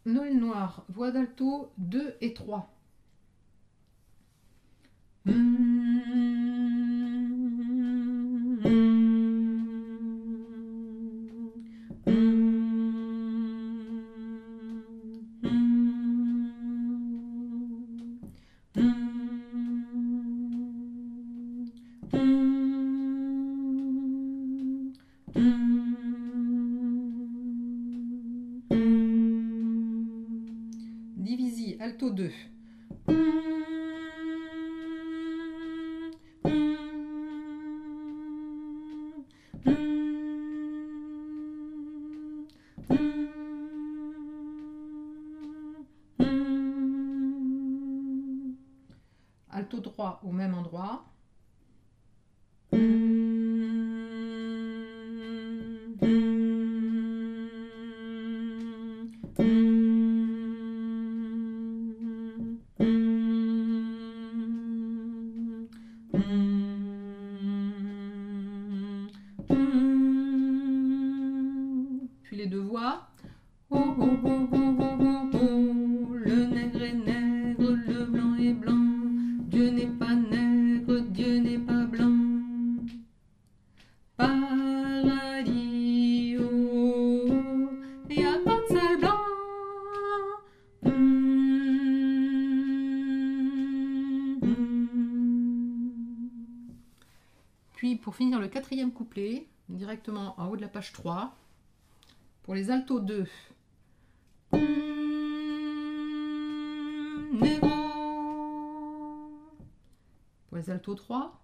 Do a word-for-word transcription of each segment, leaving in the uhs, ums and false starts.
Noël noir, voix d'alto deux et trois. Divisi, alto deux. Alto trois au même endroit. Puis les deux voix. Oh, oh, oh, oh, oh, oh, oh. Le nègre est nègre, le blanc est blanc. Dieu n'est pas nègre, Dieu n'est pas blanc. Paradis, oh, y a pas de ciel blanc. Puis pour finir le quatrième couplet, directement en haut de la page trois, pour les altos deux. Négro. Pour les altos trois.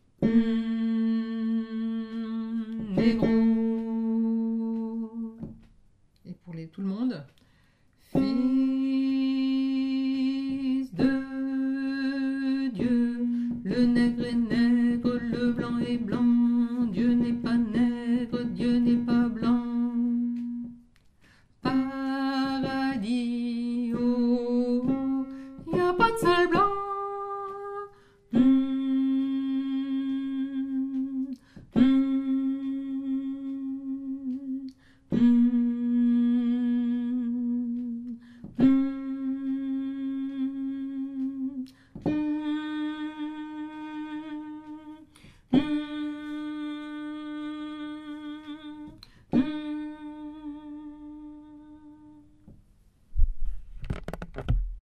Négro. Et pour les, tout le monde. Fils de Dieu, le nègre est nègre, le blanc est blanc.